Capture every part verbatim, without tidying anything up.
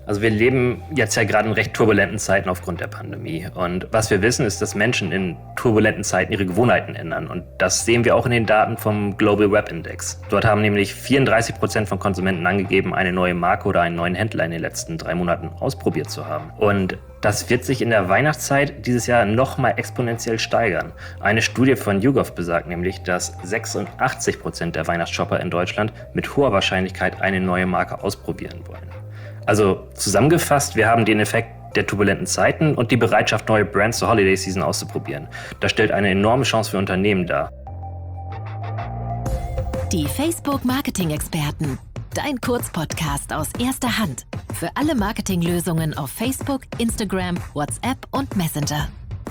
Also wir leben jetzt ja gerade in recht turbulenten Zeiten aufgrund der Pandemie. Und was wir wissen, ist, dass Menschen in turbulenten Zeiten ihre Gewohnheiten ändern. Und das sehen wir auch in den Daten vom Global Web Index. Dort haben nämlich vierunddreißig Prozent von Konsumenten angegeben, eine neue Marke oder einen neuen Händler in den letzten drei Monaten ausprobiert zu haben. Und das wird sich in der Weihnachtszeit dieses Jahr nochmal exponentiell steigern. Eine Studie von YouGov besagt nämlich, dass sechsundachtzig Prozent der Weihnachtsshopper in Deutschland mit hoher Wahrscheinlichkeit eine neue Marke ausprobieren wollen. Also zusammengefasst, wir haben den Effekt der turbulenten Zeiten und die Bereitschaft, neue Brands zur Holiday Season auszuprobieren. Das stellt eine enorme Chance für Unternehmen dar. Die Facebook-Marketing-Experten. Dein Kurzpodcast aus erster Hand. Für alle Marketinglösungen auf Facebook, Instagram, WhatsApp und Messenger.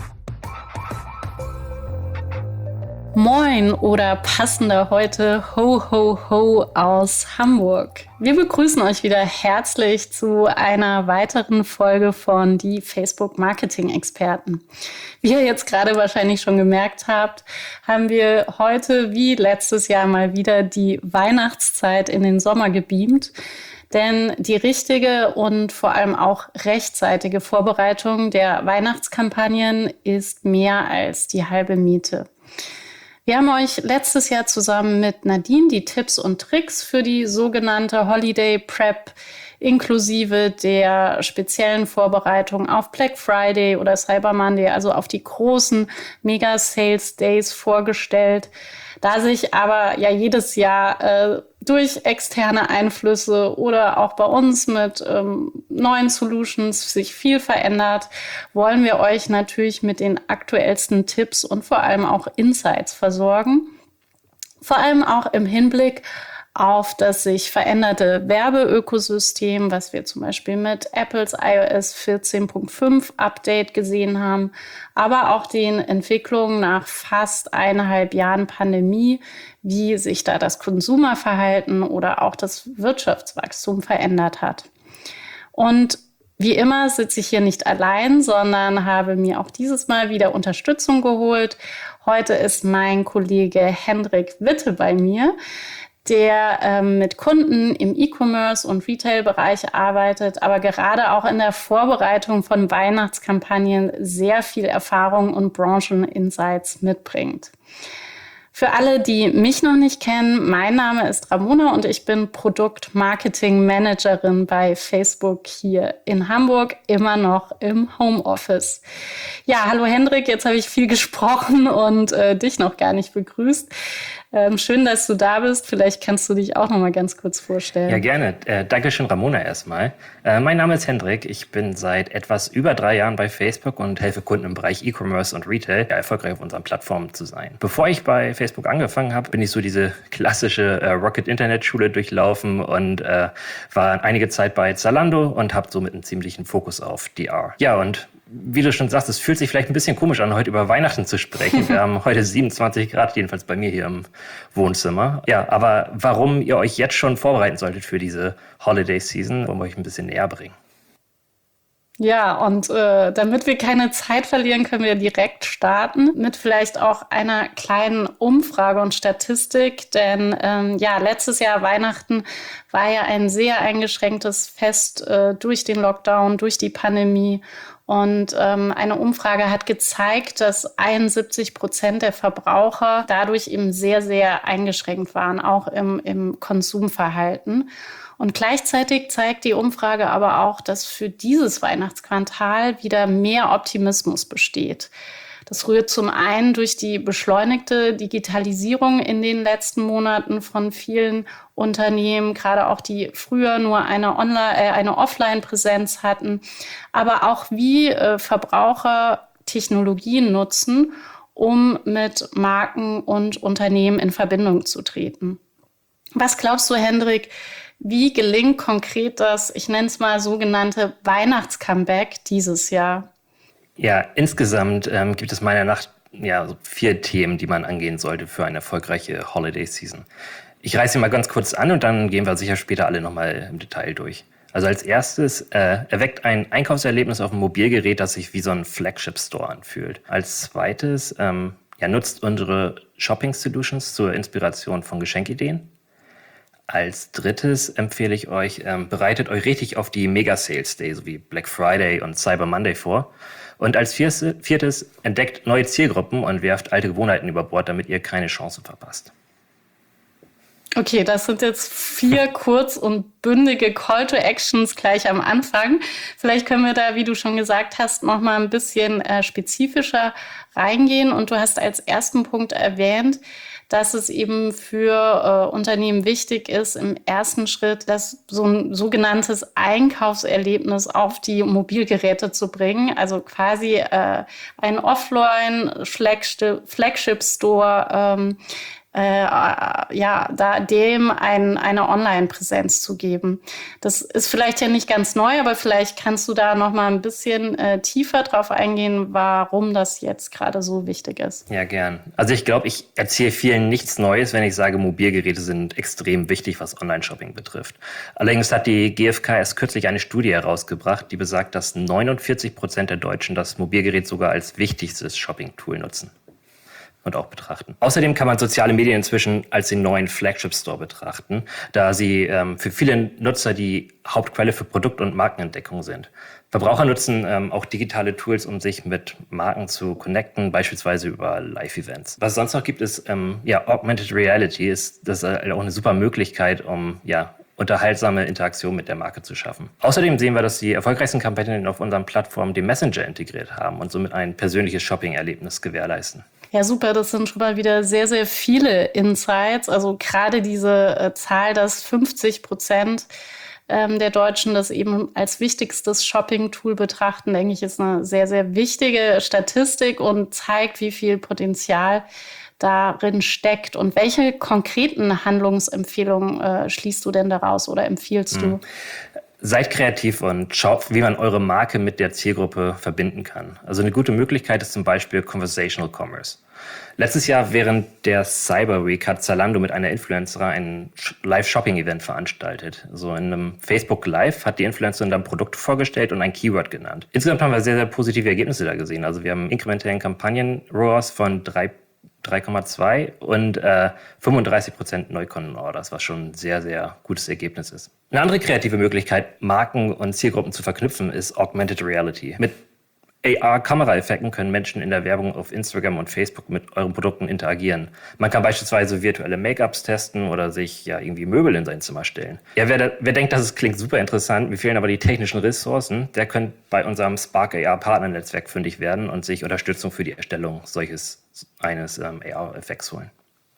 Moin oder passender heute Ho Ho Ho aus Hamburg. Wir begrüßen euch wieder herzlich zu einer weiteren Folge von die Facebook-Marketing-Experten. Wie ihr jetzt gerade wahrscheinlich schon gemerkt habt, haben wir heute wie letztes Jahr mal wieder die Weihnachtszeit in den Sommer gebeamt. Denn die richtige und vor allem auch rechtzeitige Vorbereitung der Weihnachtskampagnen ist mehr als die halbe Miete. Wir haben euch letztes Jahr zusammen mit Nadine die Tipps und Tricks für die sogenannte Holiday Prep inklusive der speziellen Vorbereitung auf Black Friday oder Cyber Monday, also auf die großen Mega Sales Days vorgestellt. Da sich aber ja jedes Jahr äh, durch externe Einflüsse oder auch bei uns mit ähm, neuen Solutions sich viel verändert, wollen wir euch natürlich mit den aktuellsten Tipps und vor allem auch Insights versorgen. Vor allem auch im Hinblick auf das sich veränderte Werbeökosystem, was wir zum Beispiel mit Apples iOS vierzehn Punkt fünf Update gesehen haben, aber auch den Entwicklungen nach fast eineinhalb Jahren Pandemie, wie sich da das Konsumerverhalten oder auch das Wirtschaftswachstum verändert hat. Und wie immer sitze ich hier nicht allein, sondern habe mir auch dieses Mal wieder Unterstützung geholt. Heute ist mein Kollege Hendrik Witte bei mir, der ähm, mit Kunden im E-Commerce- und Retail-Bereich arbeitet, aber gerade auch in der Vorbereitung von Weihnachtskampagnen sehr viel Erfahrung und Brancheninsights mitbringt. Für alle, die mich noch nicht kennen, mein Name ist Ramona und ich bin Produkt-Marketing-Managerin bei Facebook hier in Hamburg, immer noch im Homeoffice. Ja, hallo Hendrik, jetzt habe ich viel gesprochen und äh, dich noch gar nicht begrüßt. Ähm, schön, dass du da bist. Vielleicht kannst du dich auch noch mal ganz kurz vorstellen. Ja, gerne. Äh, Dankeschön, Ramona, erstmal. Äh, mein Name ist Hendrik. Ich bin seit etwas über drei Jahren bei Facebook und helfe Kunden im Bereich E-Commerce und Retail, ja, erfolgreich auf unseren Plattformen zu sein. Bevor ich bei Facebook angefangen habe, bin ich so diese klassische äh, Rocket-Internet-Schule durchlaufen und äh, war einige Zeit bei Zalando und habe somit einen ziemlichen Fokus auf D R. Ja, und wie du schon sagst, es fühlt sich vielleicht ein bisschen komisch an, heute über Weihnachten zu sprechen. Wir haben heute siebenundzwanzig Grad, jedenfalls bei mir hier im Wohnzimmer. Ja, aber warum ihr euch jetzt schon vorbereiten solltet für diese Holiday Season, wollen wir euch ein bisschen näher bringen. Ja, und äh, damit wir keine Zeit verlieren, können wir direkt starten mit vielleicht auch einer kleinen Umfrage und Statistik. Denn ähm, ja, letztes Jahr Weihnachten war ja ein sehr eingeschränktes Fest äh, durch den Lockdown, durch die Pandemie. Und ähm, eine Umfrage hat gezeigt, dass einundsiebzig Prozent der Verbraucher dadurch eben sehr, sehr eingeschränkt waren, auch im, im Konsumverhalten. Und gleichzeitig zeigt die Umfrage aber auch, dass für dieses Weihnachtsquartal wieder mehr Optimismus besteht. Das rührt zum einen durch die beschleunigte Digitalisierung in den letzten Monaten von vielen Unternehmen, gerade auch die früher nur eine Online, äh, eine Offline-Präsenz hatten, aber auch wie äh, Verbraucher Technologien nutzen, um mit Marken und Unternehmen in Verbindung zu treten. Was glaubst du, Hendrik, wie gelingt konkret das, ich nenne es mal sogenannte Weihnachtscomeback dieses Jahr? Ja, insgesamt ähm, gibt es meiner Nacht ja so vier Themen, die man angehen sollte für eine erfolgreiche Holiday Season. Ich reiße sie mal ganz kurz an und dann gehen wir sicher später alle nochmal im Detail durch. Also als erstes äh, erweckt ein Einkaufserlebnis auf dem Mobilgerät, das sich wie so ein Flagship-Store anfühlt. Als zweites ähm, ja, nutzt unsere Shopping-Solutions zur Inspiration von Geschenkideen. Als drittes empfehle ich euch, ähm, bereitet euch richtig auf die Mega-Sales Day, so wie Black Friday und Cyber Monday vor. Und als viertes, entdeckt neue Zielgruppen und werft alte Gewohnheiten über Bord, damit ihr keine Chancen verpasst. Okay, das sind jetzt vier kurz und bündige Call to Actions gleich am Anfang. Vielleicht können wir da, wie du schon gesagt hast, noch mal ein bisschen äh, spezifischer reingehen. Und du hast als ersten Punkt erwähnt, dass es eben für äh, Unternehmen wichtig ist, im ersten Schritt das so ein sogenanntes Einkaufserlebnis auf die Mobilgeräte zu bringen. Also quasi äh, ein Offline-Flagship-Store, ähm, Äh, ja, da dem ein, eine Online-Präsenz zu geben. Das ist vielleicht ja nicht ganz neu, aber vielleicht kannst du da noch mal ein bisschen äh, tiefer drauf eingehen, warum das jetzt gerade so wichtig ist. Ja, gern. Also ich glaube, ich erzähle vielen nichts Neues, wenn ich sage, Mobilgeräte sind extrem wichtig, was Online-Shopping betrifft. Allerdings hat die G f K erst kürzlich eine Studie herausgebracht, die besagt, dass neunundvierzig Prozent der Deutschen das Mobilgerät sogar als wichtigstes Shopping-Tool nutzen und auch betrachten. Außerdem kann man soziale Medien inzwischen als den neuen Flagship-Store betrachten, da sie ähm, für viele Nutzer die Hauptquelle für Produkt- und Markenentdeckung sind. Verbraucher nutzen ähm, auch digitale Tools, um sich mit Marken zu connecten, beispielsweise über Live-Events. Was es sonst noch gibt, ist ähm, ja, Augmented Reality. Ist, das ist auch eine super Möglichkeit, um ja, unterhaltsame Interaktion mit der Marke zu schaffen. Außerdem sehen wir, dass die erfolgreichsten Kampagnen auf unseren Plattformen den Messenger integriert haben und somit ein persönliches Shopping-Erlebnis gewährleisten. Ja, super. Das sind schon mal wieder sehr, sehr viele Insights. Also gerade diese äh, Zahl, dass fünfzig Prozent ähm, der Deutschen das eben als wichtigstes Shopping-Tool betrachten, denke ich, ist eine sehr, sehr wichtige Statistik und zeigt, wie viel Potenzial darin steckt. Und welche konkreten Handlungsempfehlungen äh, schließt du denn daraus oder empfiehlst mhm. du? Seid kreativ und schaut, wie man eure Marke mit der Zielgruppe verbinden kann. Also eine gute Möglichkeit ist zum Beispiel Conversational Commerce. Letztes Jahr während der Cyber Week hat Zalando mit einer Influencerin ein Live-Shopping-Event veranstaltet. So in einem Facebook Live hat die Influencerin dann Produkte vorgestellt und ein Keyword genannt. Insgesamt haben wir sehr, sehr positive Ergebnisse da gesehen. Also wir haben inkrementellen Kampagnen-R O A S von drei Komma zwei und äh, fünfunddreißig Prozent Neukundenorders, was schon ein sehr, sehr gutes Ergebnis ist. Eine andere kreative Möglichkeit, Marken und Zielgruppen zu verknüpfen, ist Augmented Reality. Mit A R-Kameraeffekten können Menschen in der Werbung auf Instagram und Facebook mit euren Produkten interagieren. Man kann beispielsweise virtuelle Make-ups testen oder sich ja irgendwie Möbel in sein Zimmer stellen. Ja, wer, wer denkt, das klingt super interessant, mir fehlen aber die technischen Ressourcen, der könnte bei unserem Spark A R-Partnernetzwerk fündig werden und sich Unterstützung für die Erstellung solches eines ähm, A R-Effekts holen.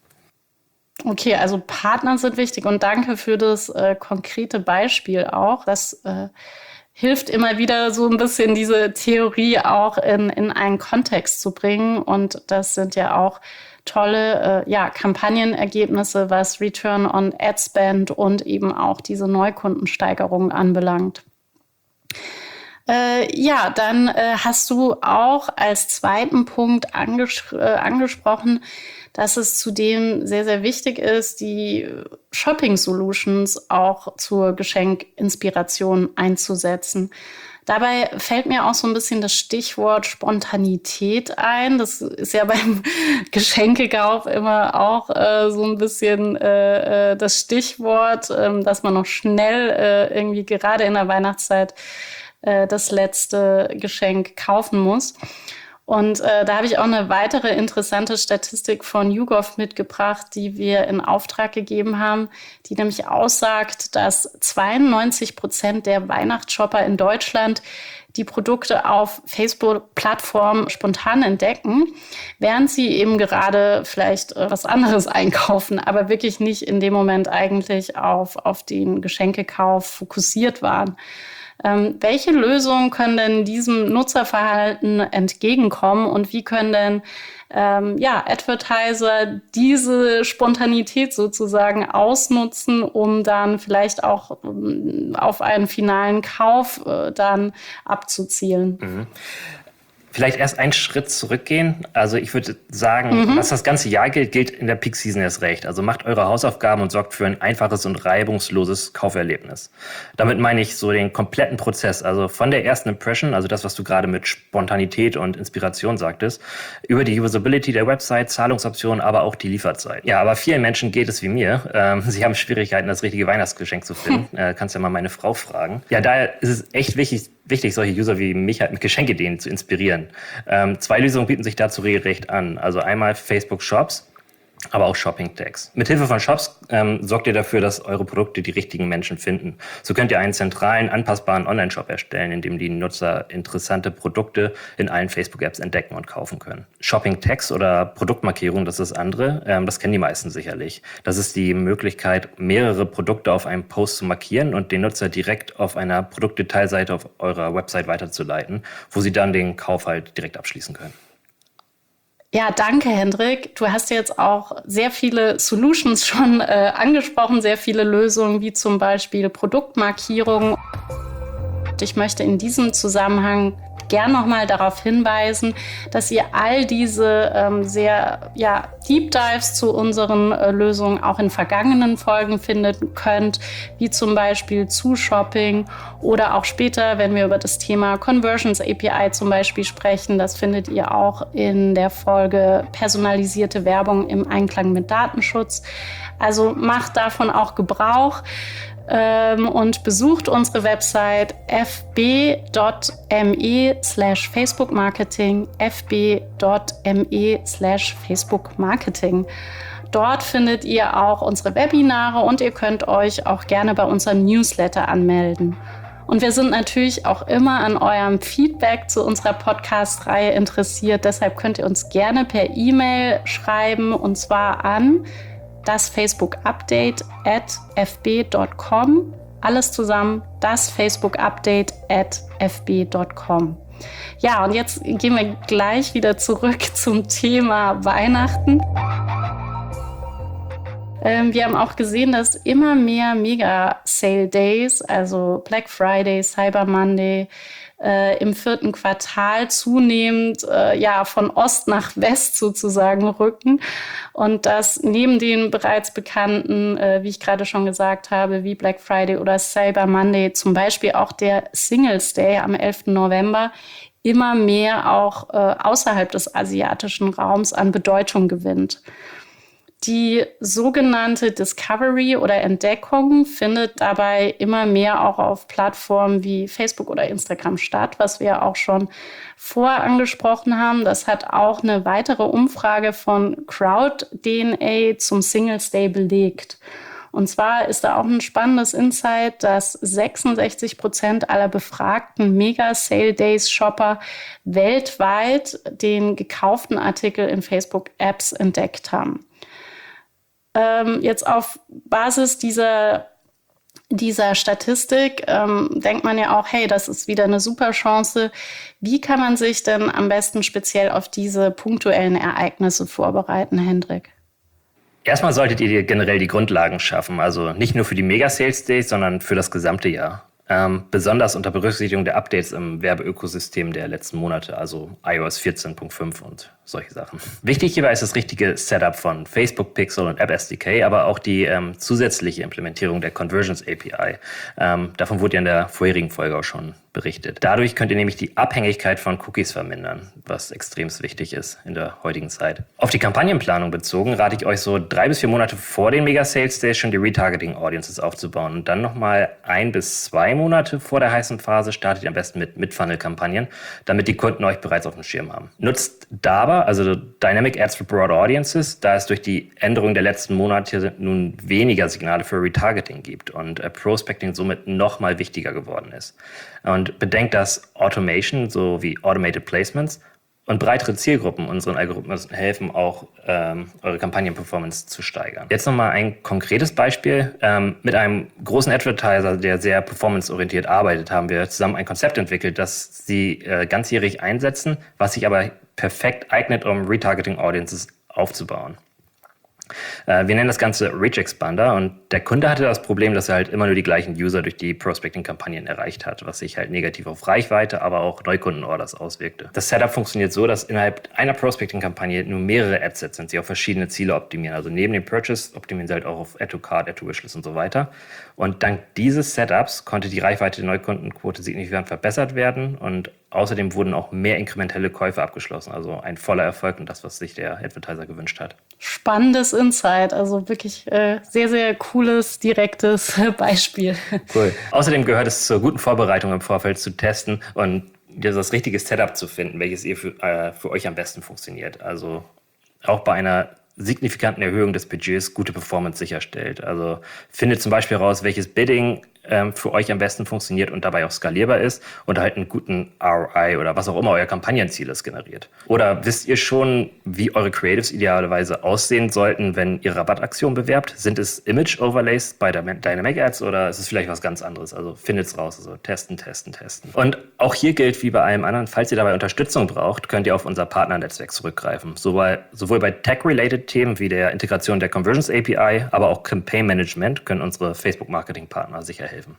Okay, also Partner sind wichtig und danke für das äh, konkrete Beispiel auch. Das äh, hilft immer wieder so ein bisschen diese Theorie auch in, in einen Kontext zu bringen. Und das sind ja auch tolle äh, ja, Kampagnenergebnisse, was Return on Ad Spend und eben auch diese Neukundensteigerung anbelangt. Äh, ja, dann äh, hast du auch als zweiten Punkt anges- äh, angesprochen, dass es zudem sehr, sehr wichtig ist, die Shopping-Solutions auch zur Geschenkinspiration einzusetzen. Dabei fällt mir auch so ein bisschen das Stichwort Spontanität ein. Das ist ja beim Geschenkekauf immer auch äh, so ein bisschen äh, das Stichwort, äh, dass man noch schnell äh, irgendwie gerade in der Weihnachtszeit äh, das letzte Geschenk kaufen muss. Und äh, da habe ich auch eine weitere interessante Statistik von YouGov mitgebracht, die wir in Auftrag gegeben haben, die nämlich aussagt, dass zweiundneunzig Prozent der Weihnachtsshopper in Deutschland die Produkte auf Facebook-Plattformen spontan entdecken, während sie eben gerade vielleicht äh, was anderes einkaufen, aber wirklich nicht in dem Moment eigentlich auf, auf den Geschenkekauf fokussiert waren. Ähm, welche Lösungen können denn diesem Nutzerverhalten entgegenkommen und wie können denn ähm, ja, Advertiser diese Spontanität sozusagen ausnutzen, um dann vielleicht auch um, auf einen finalen Kauf äh, dann abzuzielen? Mhm. Vielleicht erst einen Schritt zurückgehen. Also ich würde sagen, mhm. was das ganze Jahr gilt, gilt in der Peak-Season erst recht. Also macht eure Hausaufgaben und sorgt für ein einfaches und reibungsloses Kauferlebnis. Damit meine ich so den kompletten Prozess, also von der ersten Impression, also das, was du gerade mit Spontanität und Inspiration sagtest, über die Usability der Website, Zahlungsoptionen, aber auch die Lieferzeit. Ja, aber vielen Menschen geht es wie mir. Ähm, sie haben Schwierigkeiten, das richtige Weihnachtsgeschenk zu finden. Äh, kannst ja mal meine Frau fragen. Ja, daher ist es echt wichtig, wichtig, solche User wie mich halt mit Geschenkeideen zu inspirieren. Ähm, zwei Lösungen bieten sich dazu regelrecht an. Also einmal Facebook Shops, aber auch Shopping Tags. Mithilfe von Shops ähm, sorgt ihr dafür, dass eure Produkte die richtigen Menschen finden. So könnt ihr einen zentralen, anpassbaren Online-Shop erstellen, in dem die Nutzer interessante Produkte in allen Facebook-Apps entdecken und kaufen können. Shopping Tags oder Produktmarkierung, das ist das andere. Ähm, das kennen die meisten sicherlich. Das ist die Möglichkeit, mehrere Produkte auf einem Post zu markieren und den Nutzer direkt auf einer Produktdetailseite auf eurer Website weiterzuleiten, wo sie dann den Kauf halt direkt abschließen können. Ja, danke, Hendrik. Du hast jetzt auch sehr viele Solutions schon äh, angesprochen, sehr viele Lösungen, wie zum Beispiel Produktmarkierung. Ich möchte in diesem Zusammenhang gern nochmal darauf hinweisen, dass ihr all diese ähm, sehr ja, Deep Dives zu unseren äh, Lösungen auch in vergangenen Folgen finden könnt, wie zum Beispiel zu Shopping oder auch später, wenn wir über das Thema Conversions A P I zum Beispiel sprechen. Das findet ihr auch in der Folge personalisierte Werbung im Einklang mit Datenschutz. Also macht davon auch Gebrauch. Und besucht unsere Website f b punkt m e slash Facebook Marketing, f b punkt m e slash Facebook Marketing. Dort findet ihr auch unsere Webinare und ihr könnt euch auch gerne bei unserem Newsletter anmelden. Und wir sind natürlich auch immer an eurem Feedback zu unserer Podcast-Reihe interessiert. Deshalb könnt ihr uns gerne per E-Mail schreiben, und zwar an das Facebook Update at f b punkt com. Alles zusammen, das Facebook Update at f b punkt com. Ja, und jetzt gehen wir gleich wieder zurück zum Thema Weihnachten. Ähm, wir haben auch gesehen, dass immer mehr Mega-Sale-Days, also Black Friday, Cyber Monday, äh, im vierten Quartal zunehmend äh, ja, von Ost nach West sozusagen rücken. Und das neben den bereits bekannten, äh, wie ich gerade schon gesagt habe, wie Black Friday oder Cyber Monday, zum Beispiel auch der Singles Day am elften November, immer mehr auch äh, außerhalb des asiatischen Raums an Bedeutung gewinnt. Die sogenannte Discovery oder Entdeckung findet dabei immer mehr auch auf Plattformen wie Facebook oder Instagram statt, was wir auch schon vorher angesprochen haben. Das hat auch eine weitere Umfrage von Crowd D N A zum Singles Day belegt. Und zwar ist da auch ein spannendes Insight, dass sechsundsechzig Prozent aller befragten Mega-Sale-Days-Shopper weltweit den gekauften Artikel in Facebook-Apps entdeckt haben. Ähm, jetzt auf Basis dieser, dieser Statistik ähm, denkt man ja auch, hey, das ist wieder eine super Chance. Wie kann man sich denn am besten speziell auf diese punktuellen Ereignisse vorbereiten, Hendrik? Erstmal solltet ihr generell die Grundlagen schaffen, also nicht nur für die Mega-Sales-Days, sondern für das gesamte Jahr. Ähm, besonders unter Berücksichtigung der Updates im Werbeökosystem der letzten Monate, also i O S vierzehn Punkt fünf und solche Sachen. Wichtig hierbei ist das richtige Setup von Facebook Pixel und App S D K, aber auch die ähm, zusätzliche Implementierung der Conversions A P I. Ähm, davon wurde ja in der vorherigen Folge auch schon berichtet. Dadurch könnt ihr nämlich die Abhängigkeit von Cookies vermindern, was extrem wichtig ist in der heutigen Zeit. Auf die Kampagnenplanung bezogen rate ich euch so drei bis vier Monate vor den Mega Sales Days schon die Retargeting Audiences aufzubauen und dann nochmal ein bis zwei Monate vor der heißen Phase startet ihr am besten mit Mid-Funnel-Kampagnen, damit die Kunden euch bereits auf dem Schirm haben. Nutzt dabei, also Dynamic Ads for Broad Audiences, da es durch die Änderung der letzten Monate nun weniger Signale für Retargeting gibt und äh, Prospecting somit nochmal wichtiger geworden ist. Und bedenkt, dass Automation sowie Automated Placements und breitere Zielgruppen unseren Algorithmen helfen, auch ähm, eure Kampagnenperformance zu steigern. Jetzt nochmal ein konkretes Beispiel. Ähm, mit einem großen Advertiser, der sehr performanceorientiert arbeitet, haben wir zusammen ein Konzept entwickelt, das sie äh, ganzjährig einsetzen, was sich aber perfekt eignet, um Retargeting Audiences aufzubauen. Äh, wir nennen das Ganze Reach Expander und der Kunde hatte das Problem, dass er halt immer nur die gleichen User durch die Prospecting-Kampagnen erreicht hat, was sich halt negativ auf Reichweite, aber auch Neukundenorders auswirkte. Das Setup funktioniert so, dass innerhalb einer Prospecting-Kampagne nur mehrere Adsets sind, die auf verschiedene Ziele optimieren. Also neben dem Purchase optimieren sie halt auch auf Add to Cart, Add to Wishlist und so weiter. Und dank dieses Setups konnte die Reichweite der Neukundenquote signifikant verbessert werden und außerdem wurden auch mehr inkrementelle Käufe abgeschlossen. Also ein voller Erfolg und das, was sich der Advertiser gewünscht hat. Spannendes Insight, also wirklich äh, sehr, sehr cooles, direktes Beispiel. Cool. Außerdem gehört es zur guten Vorbereitung im Vorfeld zu testen und das richtige Setup zu finden, welches ihr für, äh, für euch am besten funktioniert. Also auch bei einer signifikanten Erhöhung des Budgets gute Performance sicherstellt. Also findet zum Beispiel heraus, welches Bidding ähm, für euch am besten funktioniert und dabei auch skalierbar ist und halt einen guten R O I oder was auch immer euer Kampagnenziel ist generiert. Oder wisst ihr schon, wie eure Creatives idealerweise aussehen sollten, wenn ihr Rabattaktionen bewerbt? Sind es Image-Overlays bei der Dynamic Ads oder ist es vielleicht was ganz anderes? Also findet's raus, also testen, testen, testen. Und auch hier gilt wie bei allem anderen, falls ihr dabei Unterstützung braucht, könnt ihr auf unser Partnernetzwerk zurückgreifen. Sowohl, sowohl bei Tech-related Themen wie der Integration der Conversions A P I, aber auch Campaign Management können unsere Facebook-Marketing-Partner sicher helfen.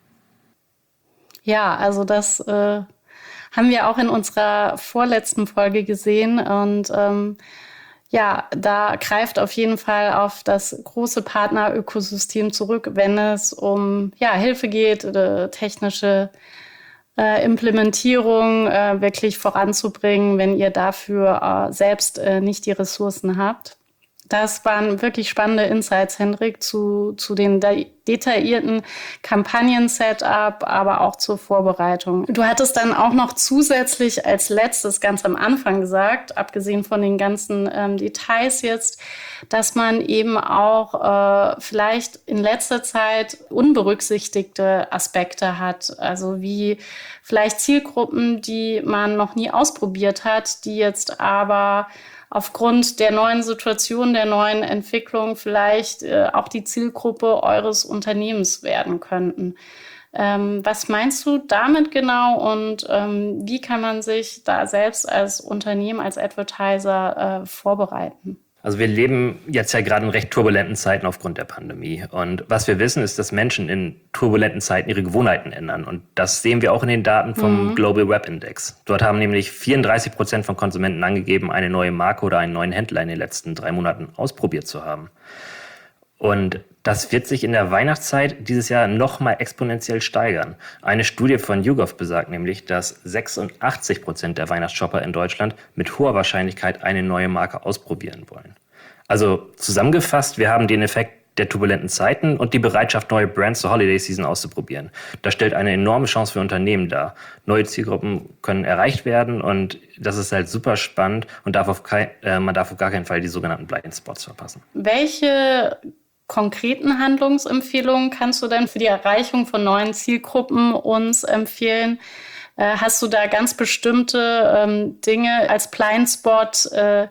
Ja, also das äh, haben wir auch in unserer vorletzten Folge gesehen und ähm, ja, da greift auf jeden Fall auf das große Partnerökosystem zurück, wenn es um ja, Hilfe geht, oder technische äh, Implementierung äh, wirklich voranzubringen, wenn ihr dafür äh, selbst äh, nicht die Ressourcen habt. Das waren wirklich spannende Insights, Hendrik, zu, zu den de- detaillierten Kampagnen-Setup, aber auch zur Vorbereitung. Du hattest dann auch noch zusätzlich als letztes ganz am Anfang gesagt, abgesehen von den ganzen ähm, Details jetzt, dass man eben auch äh, vielleicht in letzter Zeit unberücksichtigte Aspekte hat. Also wie vielleicht Zielgruppen, die man noch nie ausprobiert hat, die jetzt aber aufgrund der neuen Situation, der neuen Entwicklung vielleicht äh, auch die Zielgruppe eures Unternehmens werden könnten. Ähm, was meinst du damit genau und ähm, wie kann man sich da selbst als Unternehmen, als Advertiser äh, vorbereiten? Also wir leben jetzt ja gerade in recht turbulenten Zeiten aufgrund der Pandemie. Und was wir wissen, ist, dass Menschen in turbulenten Zeiten ihre Gewohnheiten ändern. Und das sehen wir auch in den Daten vom mhm. Global Web Index. Dort haben nämlich vierunddreißig Prozent von Konsumenten angegeben, eine neue Marke oder einen neuen Händler in den letzten drei Monaten ausprobiert zu haben. Und das wird sich in der Weihnachtszeit dieses Jahr nochmal exponentiell steigern. Eine Studie von YouGov besagt nämlich, dass sechsundachtzig Prozent der Weihnachtsshopper in Deutschland mit hoher Wahrscheinlichkeit eine neue Marke ausprobieren wollen. Also zusammengefasst, wir haben den Effekt der turbulenten Zeiten und die Bereitschaft, neue Brands zur Holiday Season auszuprobieren. Das stellt eine enorme Chance für Unternehmen dar. Neue Zielgruppen können erreicht werden und das ist halt super spannend und darf auf kein, äh, man darf auf gar keinen Fall die sogenannten Blind Spots verpassen. Welche konkreten Handlungsempfehlungen kannst du denn für die Erreichung von neuen Zielgruppen uns empfehlen? Äh, hast du da ganz bestimmte ähm, Dinge als Blindspot äh,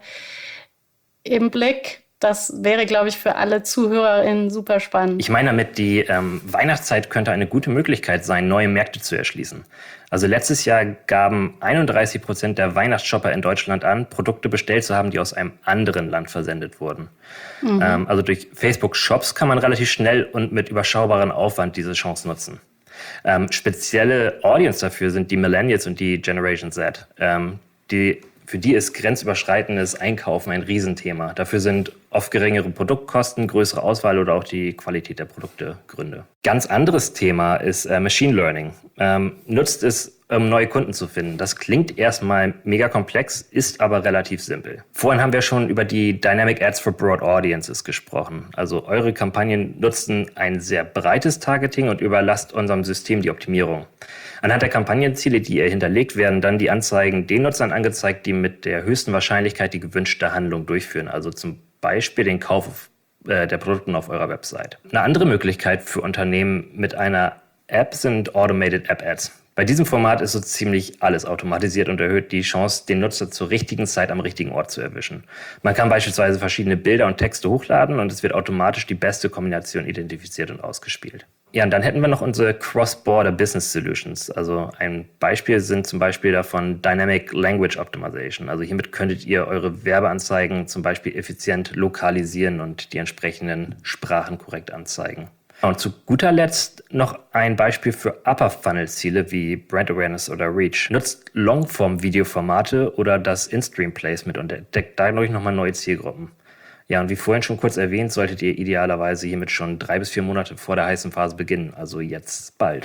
im Blick? Das wäre, glaube ich, für alle ZuhörerInnen super spannend. Ich meine damit, die ähm, Weihnachtszeit könnte eine gute Möglichkeit sein, neue Märkte zu erschließen. Also letztes Jahr gaben einunddreißig Prozent der Weihnachtsshopper in Deutschland an, Produkte bestellt zu haben, die aus einem anderen Land versendet wurden. Mhm. Ähm, also durch Facebook Shops kann man relativ schnell und mit überschaubarem Aufwand diese Chance nutzen. Ähm, spezielle Audience dafür sind die Millennials und die Generation Z. Ähm, die Für die ist grenzüberschreitendes Einkaufen ein Riesenthema. Dafür sind oft geringere Produktkosten, größere Auswahl oder auch die Qualität der Produkte Gründe. Ganz anderes Thema ist äh, Machine Learning. Ähm, nutzt es, um neue Kunden zu finden. Das klingt erstmal mega komplex, ist aber relativ simpel. Vorhin haben wir schon über die Dynamic Ads for Broad Audiences gesprochen. Also eure Kampagnen nutzen ein sehr breites Targeting und überlasst unserem System die Optimierung. Anhand der Kampagnenziele, die ihr hinterlegt, werden dann die Anzeigen den Nutzern angezeigt, die mit der höchsten Wahrscheinlichkeit die gewünschte Handlung durchführen. Also zum Beispiel den Kauf äh, der Produkte auf eurer Website. Eine andere Möglichkeit für Unternehmen mit einer App sind Automated App Ads. Bei diesem Format ist so ziemlich alles automatisiert und erhöht die Chance, den Nutzer zur richtigen Zeit am richtigen Ort zu erwischen. Man kann beispielsweise verschiedene Bilder und Texte hochladen und es wird automatisch die beste Kombination identifiziert und ausgespielt. Ja, und dann hätten wir noch unsere Cross-Border Business Solutions. Also ein Beispiel sind zum Beispiel davon Dynamic Language Optimization. Also hiermit könntet ihr eure Werbeanzeigen zum Beispiel effizient lokalisieren und die entsprechenden Sprachen korrekt anzeigen. Und zu guter Letzt noch ein Beispiel für Upper-Funnel-Ziele wie Brand Awareness oder Reach. Nutzt Longform-Videoformate oder das In-Stream-Placement und entdeckt dadurch nochmal neue Zielgruppen. Ja, und wie vorhin schon kurz erwähnt, solltet ihr idealerweise hiermit schon drei bis vier Monate vor der heißen Phase beginnen, also jetzt bald.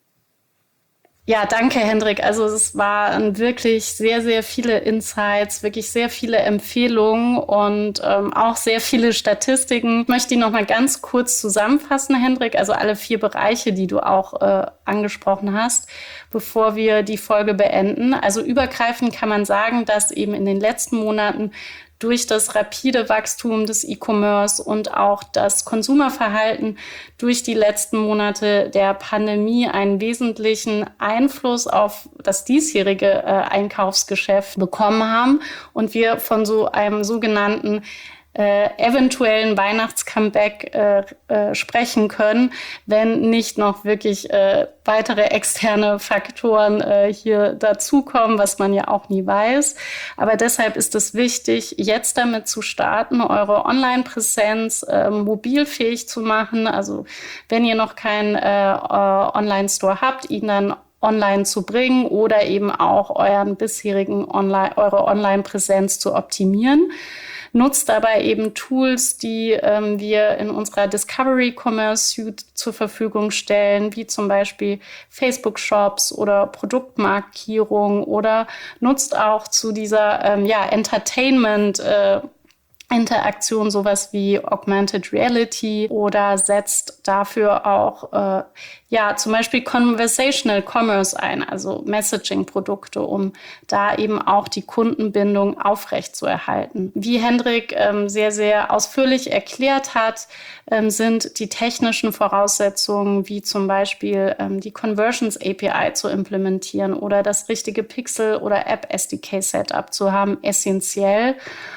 Ja, danke, Hendrik. Also es waren wirklich sehr, sehr viele Insights, wirklich sehr viele Empfehlungen und ähm, auch sehr viele Statistiken. Ich möchte die noch mal ganz kurz zusammenfassen, Hendrik. Also alle vier Bereiche, die du auch äh, angesprochen hast, bevor wir die Folge beenden. Also übergreifend kann man sagen, dass eben in den letzten Monaten durch das rapide Wachstum des E-Commerce und auch das Konsumerverhalten durch die letzten Monate der Pandemie einen wesentlichen Einfluss auf das diesjährige äh, Einkaufsgeschäft bekommen haben und wir von so einem sogenannten Äh, eventuellen Weihnachtscomeback äh, äh, sprechen können, wenn nicht noch wirklich äh, weitere externe Faktoren äh, hier dazukommen, was man ja auch nie weiß. Aber deshalb ist es wichtig, jetzt damit zu starten, eure Online-Präsenz äh, mobilfähig zu machen. Also wenn ihr noch keinen äh, äh, Online-Store habt, ihn dann online zu bringen oder eben auch euren bisherigen Online, eure Online-Präsenz zu optimieren. Nutzt dabei eben Tools, die ähm, wir in unserer Discovery Commerce Suite zur Verfügung stellen, wie zum Beispiel Facebook-Shops oder Produktmarkierung oder nutzt auch zu dieser ähm, ja, Entertainment äh, Interaktion sowas wie Augmented Reality oder setzt dafür auch äh, ja zum Beispiel Conversational Commerce ein, also Messaging-Produkte, um da eben auch die Kundenbindung aufrechtzuerhalten. Wie Hendrik ähm, sehr, sehr ausführlich erklärt hat, ähm, sind die technischen Voraussetzungen, wie zum Beispiel ähm, die Conversions A P I zu implementieren oder das richtige Pixel- oder App-S D K-Setup zu haben, essentiell.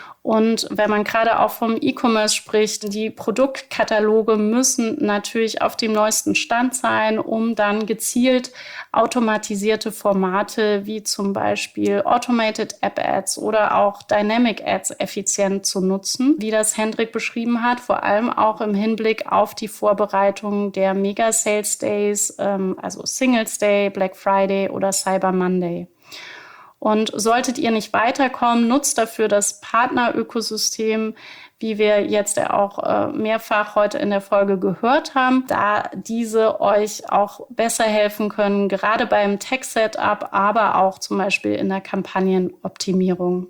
Und wenn man gerade auch vom E-Commerce spricht, die Produktkataloge müssen natürlich auf dem neuesten Stand sein, um dann gezielt automatisierte Formate wie zum Beispiel Automated App Ads oder auch Dynamic Ads effizient zu nutzen, wie das Hendrik beschrieben hat, vor allem auch im Hinblick auf die Vorbereitung der Mega Sales Days, ähm, also Singles Day, Black Friday oder Cyber Monday. Und solltet ihr nicht weiterkommen, nutzt dafür das Partnerökosystem, wie wir jetzt ja auch äh, mehrfach heute in der Folge gehört haben, da diese euch auch besser helfen können, gerade beim Tech-Setup, aber auch zum Beispiel in der Kampagnenoptimierung.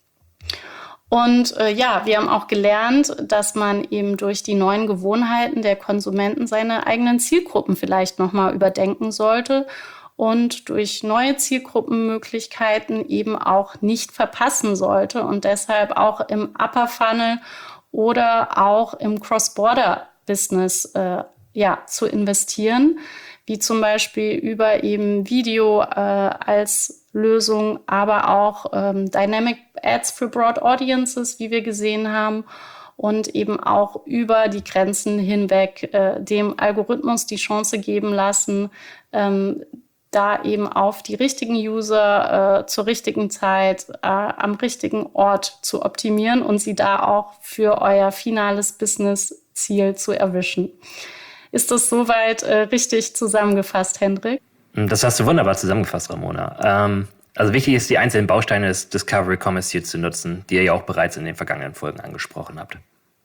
Und äh, ja, wir haben auch gelernt, dass man eben durch die neuen Gewohnheiten der Konsumenten seine eigenen Zielgruppen vielleicht nochmal überdenken sollte und durch neue Zielgruppenmöglichkeiten eben auch nicht verpassen sollte und deshalb auch im Upper Funnel oder auch im Cross-Border-Business äh, ja, zu investieren, wie zum Beispiel über eben Video äh, als Lösung, aber auch ähm, Dynamic Ads für Broad Audiences, wie wir gesehen haben, und eben auch über die Grenzen hinweg äh, dem Algorithmus die Chance geben lassen, ähm, da eben auf die richtigen User äh, zur richtigen Zeit äh, am richtigen Ort zu optimieren und sie da auch für euer finales Business-Ziel zu erwischen. Ist das soweit äh, richtig zusammengefasst, Hendrik? Das hast du wunderbar zusammengefasst, Ramona. Ähm, also wichtig ist, die einzelnen Bausteine des Discovery Commerce Suite zu nutzen, die ihr ja auch bereits in den vergangenen Folgen angesprochen habt.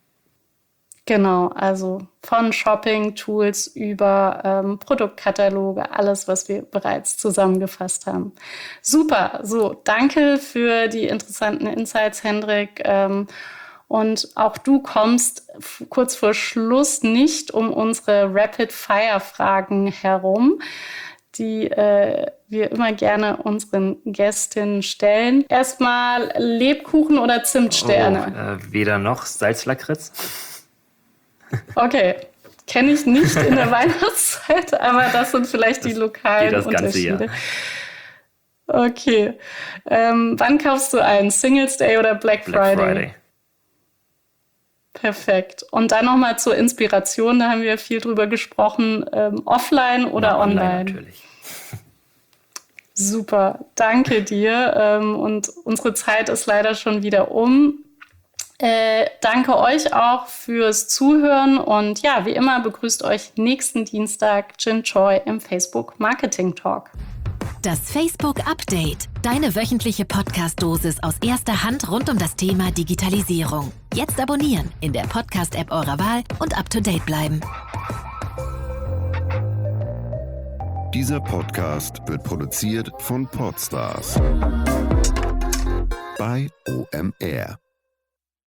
Genau, also von Shopping-Tools über ähm, Produktkataloge, alles, was wir bereits zusammengefasst haben. Super, so, danke für die interessanten Insights, Hendrik. Ähm, und auch du kommst f- kurz vor Schluss nicht um unsere Rapid-Fire-Fragen herum, die äh, wir immer gerne unseren Gästinnen stellen. Erstmal Lebkuchen oder Zimtsterne? Oh, äh, weder noch Salzlakritz. Okay, kenne ich nicht in der Weihnachtszeit, aber das sind vielleicht die lokalen das ganze Unterschiede. Jahr. Okay, ähm, wann kaufst du ein? Singles Day oder Black Friday? Black Friday. Perfekt. Und dann nochmal zur Inspiration, da haben wir viel drüber gesprochen, ähm, offline oder Na, online? online? Natürlich. Super, danke dir. Ähm, und unsere Zeit ist leider schon wieder um. Äh, danke euch auch fürs Zuhören und ja, wie immer begrüßt euch nächsten Dienstag Jin Choi im Facebook Marketing Talk. Das Facebook Update. Deine wöchentliche Podcast-Dosis aus erster Hand rund um das Thema Digitalisierung. Jetzt abonnieren in der Podcast-App eurer Wahl und up-to-date bleiben. Dieser Podcast wird produziert von Podstars bei O M R.